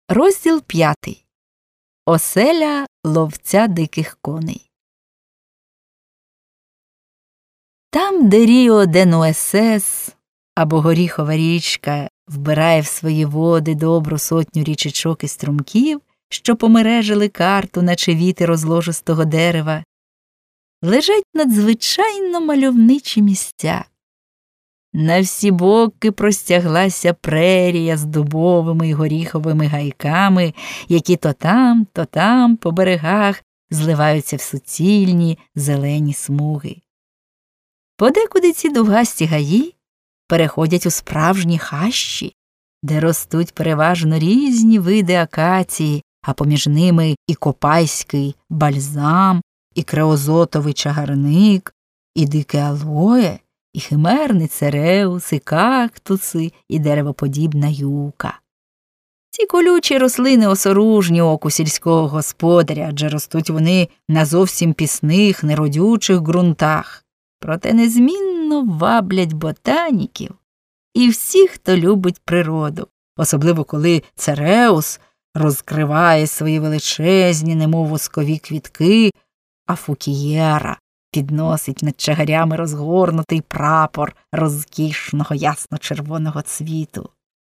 Розділ 5. Оселя ловця диких коней. Там, де Ріо де Нуесес, або Горіхова річка, вбирає в свої води добру сотню річечок і струмків, що помережили карту, наче віти розложистого дерева, лежать надзвичайно мальовничі місця. На всі боки простяглася прерія з дубовими й горіховими гайками, які то там по берегах зливаються в суцільні зелені смуги. Подекуди ці довгасті гаї переходять у справжні хащі, де ростуть переважно різні види акації, а поміж ними і копайський бальзам, і креозотовий чагарник, і дике алоє, і химерний цереус, і кактуси, і деревоподібна юка. Ці колючі рослини осоружні оку сільського господаря, адже ростуть вони на зовсім пісних, неродючих ґрунтах, проте незмінно ваблять ботаніків і всіх, хто любить природу, особливо коли цереус розкриває свої величезні, немов воскові квітки, а фукієра підносить над чагарями розгорнутий прапор розкішного ясно-червоного цвіту.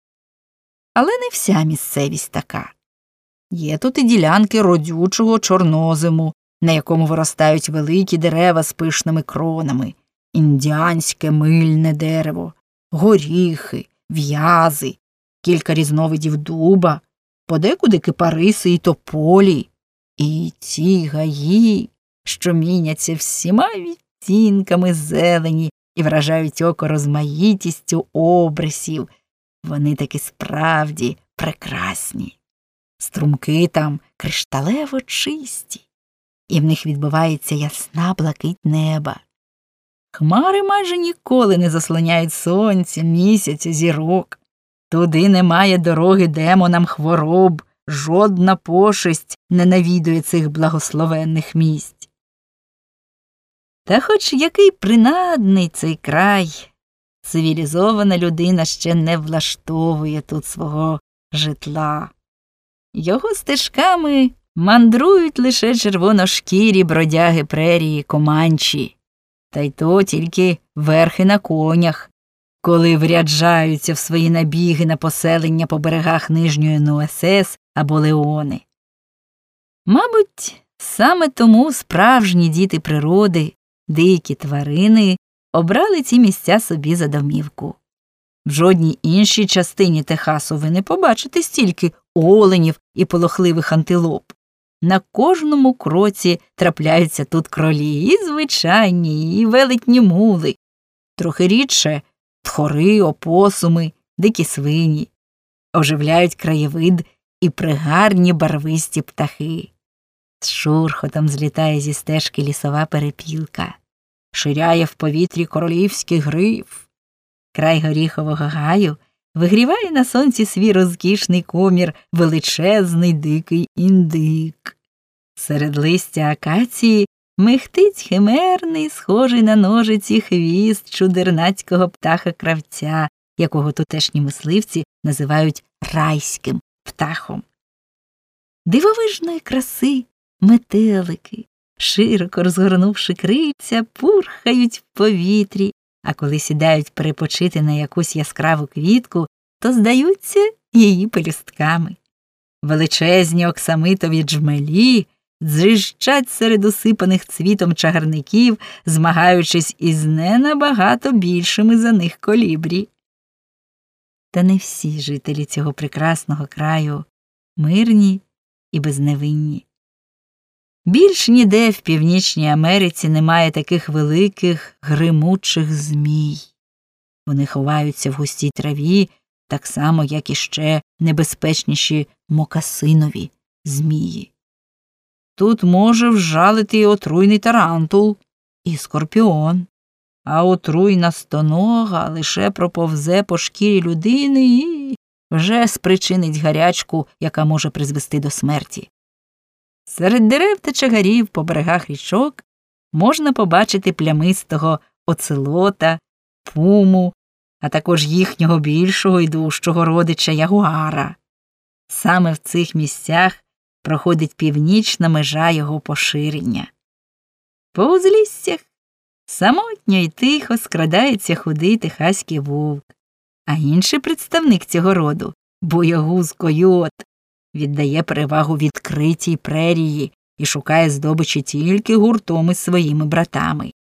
Але не вся місцевість така. Є тут і ділянки родючого чорнозиму, на якому виростають великі дерева з пишними кронами, індіанське мильне дерево, горіхи, в'язи, кілька різновидів дуба, подекуди кипариси і тополі, і ці гаї, що міняться всіма відтінками зелені і вражають око розмаїтістю обрисів. Вони таки справді прекрасні. Струмки там кришталево чисті, і в них відбивається ясна блакить неба. Хмари майже ніколи не заслоняють сонця, місяця, зірок. Туди немає дороги демонам хвороб, жодна пошесть не навідує цих благословенних місць. Та хоч який принадний цей край, цивілізована людина ще не влаштовує тут свого житла. Його стежками мандрують лише червоношкірі бродяги прерії команчі, та й то тільки верхи на конях, коли вряджаються в свої набіги на поселення по берегах Нижньої Нуесес або Леони. Мабуть, саме тому справжні діти природи, дикі тварини, обрали ці місця собі за домівку. В жодній іншій частині Техасу ви не побачите стільки оленів і полохливих антилоп. На кожному кроці трапляються тут кролі, і звичайні, і велетні мули. Трохи рідше тхори, опосуми, дикі свині. Оживляють краєвид і пригарні барвисті птахи. З шурхотом злітає зі стежки лісова перепілка. Ширяє в повітрі королівський гриф. Край горіхового гаю вигріває на сонці свій розкішний комір величезний дикий індик. Серед листя акації михтить химерний, схожий на ножиці хвіст чудернацького птаха-кравця, якого тутешні мисливці називають райським птахом. Дивовижної краси метелики, широко розгорнувши крильця, пурхають в повітрі, а коли сідають перепочити на якусь яскраву квітку, то здаються її пелюстками. Величезні оксамитові джмелі дзижчать серед усипаних цвітом чагарників, змагаючись із не набагато більшими за них колібрі. Та не всі жителі цього прекрасного краю мирні і безневинні. Більш ніде в Північній Америці немає таких великих гримучих змій. Вони ховаються в густій траві, так само, як і ще небезпечніші мокасинові змії. Тут може вжалити і отруйний тарантул, і скорпіон, а отруйна стонога лише проповзе по шкірі людини і вже спричинить гарячку, яка може призвести до смерті. Серед дерев та чагарів по берегах річок можна побачити плямистого оцелота, пуму, а також їхнього більшого і дужчого родича ягуара. Саме в цих місцях проходить північна межа його поширення. По узліссях самотньо й тихо скрадається худий техаський вовк, а інший представник цього роду – боягуз-койот, віддає перевагу відкритій прерії і шукає здобичі тільки гуртом із своїми братами.